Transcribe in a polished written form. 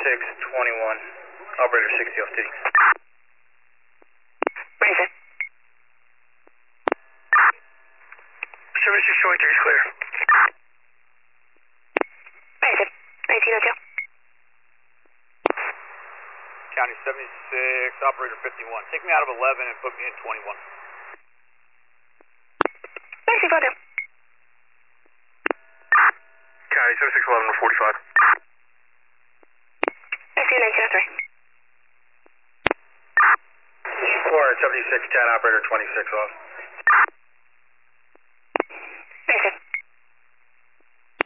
7621, operator 60 off duty. Raise it. Service destroyed, 3 is clear. Raise it. 1902. County 76, operator 51. Take me out of 11 and put me in 21. 9612. County 7611 to 45. I see 1903. Square 7610, operator 26 off.